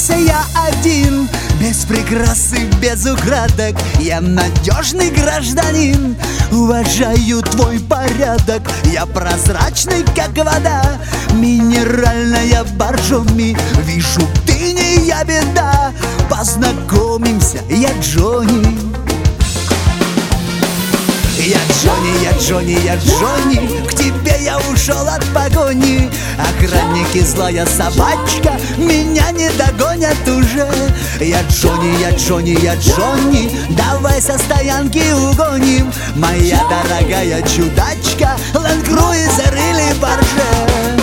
остался я один, без прикрас и без украдок. Я надежный гражданин, уважаю твой порядок. Я прозрачный, как вода, минеральная боржоми. Вижу, ты не я, беда. Познакомимся, я Джонни. Я Джонни, я Джонни, я Джонни, к тебе я ушел от погони. Охранники, злая собачка, меня не догонят уже. Я Джонни, я Джонни, я Джонни, давай со стоянки угоним. Моя дорогая чудачка, Land Cruiser или Porsche.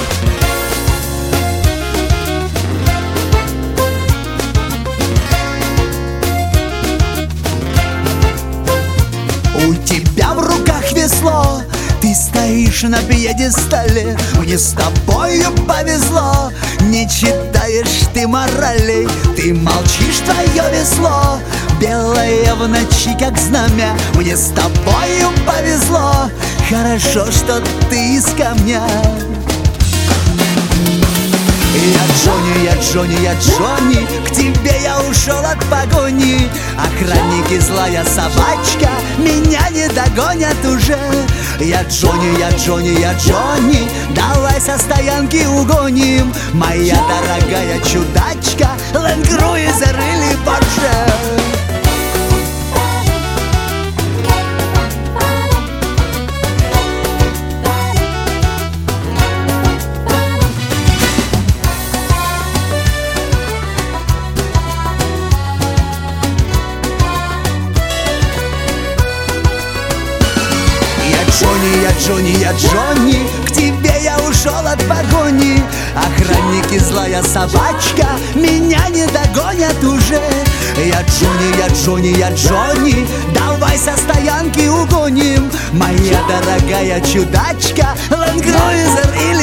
У тебя в руках весло, ты стоишь на пьедестале. Мне с тобою повезло, не читаешь ты моралей. Ты молчишь, твое весло белое в ночи, как знамя. Мне с тобою повезло, хорошо, что ты из камня. Я Джонни, я Джонни, я Джонни, к тебе я ушел от погони. Охранники, злая собачка, меня не догонят уже. Я Джонни, я Джонни, я Джонни, давай со стоянки угоним. Моя дорогая чудачка, Land Cruiser или Porsche. Джонни, я Джонни, я Джонни, к тебе я ушел от погони. Охранники, злая собачка, меня не догонят уже. Я Джонни, я Джонни, я Джонни, давай со стоянки угоним. Моя дорогая чудачка, Land Cruiser или